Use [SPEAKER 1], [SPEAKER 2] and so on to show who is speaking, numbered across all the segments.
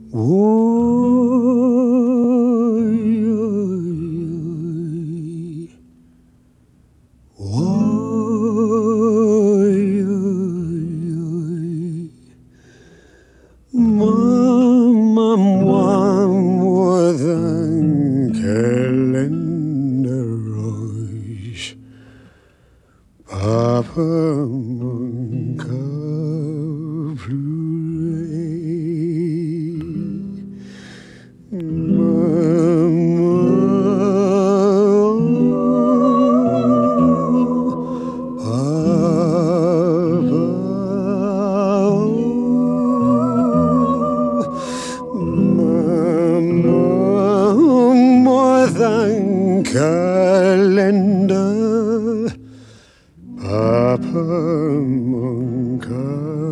[SPEAKER 1] More than calendar, Papa Monka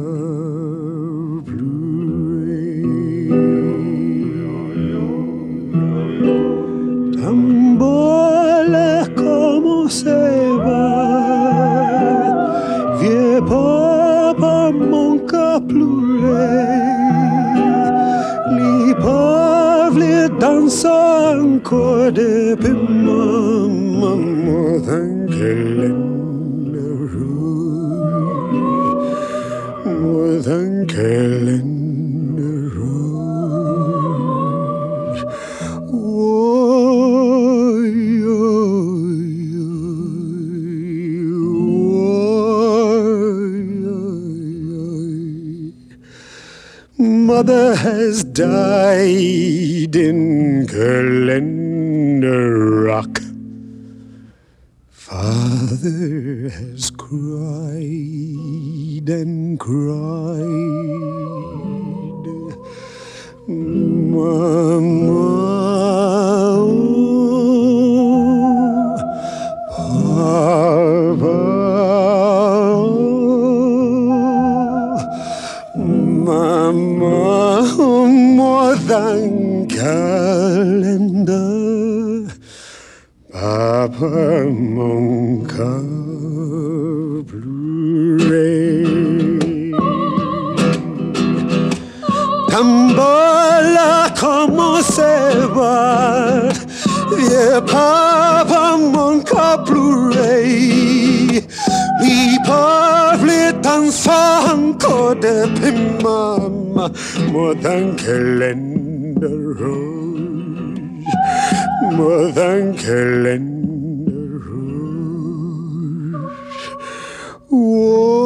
[SPEAKER 1] Tambola como se va, vie Papa Monka Li pauvres dansent encore depuis more than calendar rouge, more than calendar rouge. Mother has died in Calendar Rock. Father has cried and cried. Mama, Papa, Mama, more than calendar, Papa Monka Blu-ray. Tambola como se va, yeah, Papa Monka Blu-ray. Mi pauvre dansent encore depuis mama, more than calendar rouge, more than calendar rouge. Whoa.